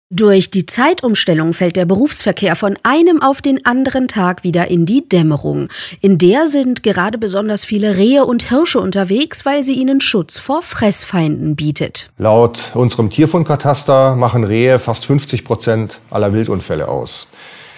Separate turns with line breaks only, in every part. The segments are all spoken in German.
Durch die Zeitumstellung fällt der Berufsverkehr von einem auf den anderen Tag wieder in die Dämmerung. In der sind gerade besonders viele Rehe und Hirsche unterwegs, weil sie ihnen Schutz vor Fressfeinden bietet.
Laut unserem Tierfundkataster machen Rehe fast 50% aller Wildunfälle aus.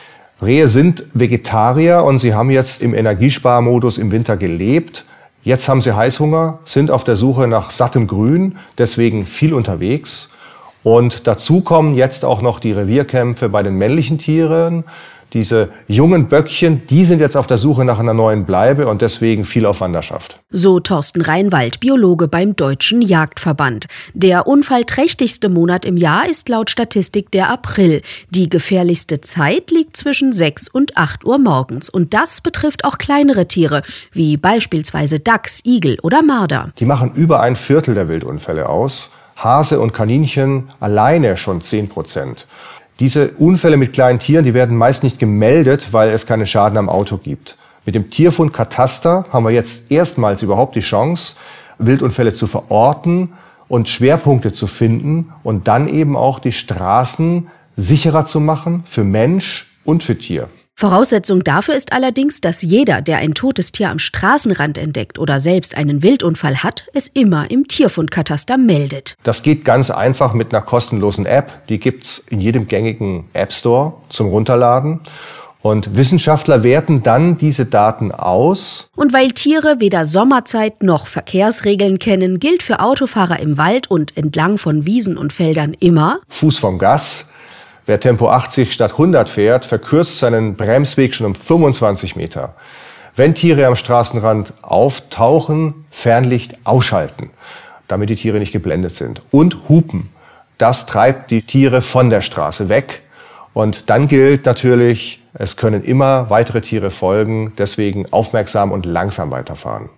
Rehe sind Vegetarier und sie haben jetzt im Energiesparmodus im Winter gelebt. Jetzt haben sie Heißhunger, sind auf der Suche nach sattem Grün, deswegen viel unterwegs. Und dazu kommen jetzt auch noch die Revierkämpfe bei den männlichen Tieren. Diese jungen Böckchen, die sind jetzt auf der Suche nach einer neuen Bleibe und deswegen viel auf Wanderschaft.
So Thorsten Reinwald, Biologe beim Deutschen Jagdverband. Der unfallträchtigste Monat im Jahr ist laut Statistik der April. Die gefährlichste Zeit liegt zwischen 6 und 8 Uhr morgens. Und das betrifft auch kleinere Tiere, wie beispielsweise Dachs, Igel oder Marder.
Die machen über 1/4 der Wildunfälle aus. Hase und Kaninchen alleine schon 10%. Diese Unfälle mit kleinen Tieren, die werden meist nicht gemeldet, weil es keine Schaden am Auto gibt. Mit dem Tierfundkataster haben wir jetzt erstmals überhaupt die Chance, Wildunfälle zu verorten und Schwerpunkte zu finden und dann eben auch die Straßen sicherer zu machen für Mensch und für Tier.
Voraussetzung dafür ist allerdings, dass jeder, der ein totes Tier am Straßenrand entdeckt oder selbst einen Wildunfall hat, es immer im Tierfundkataster meldet.
Das geht ganz einfach mit einer kostenlosen App. Die gibt's in jedem gängigen App Store zum Runterladen. Und Wissenschaftler werten dann diese Daten aus.
Und weil Tiere weder Sommerzeit noch Verkehrsregeln kennen, gilt für Autofahrer im Wald und entlang von Wiesen und Feldern immer:
Fuß vom Gas. Wer Tempo 80 statt 100 fährt, verkürzt seinen Bremsweg schon um 25 Meter. Wenn Tiere am Straßenrand auftauchen, Fernlicht ausschalten, damit die Tiere nicht geblendet sind. Und hupen. Das treibt die Tiere von der Straße weg. Und dann gilt natürlich, es können immer weitere Tiere folgen, deswegen aufmerksam und langsam weiterfahren.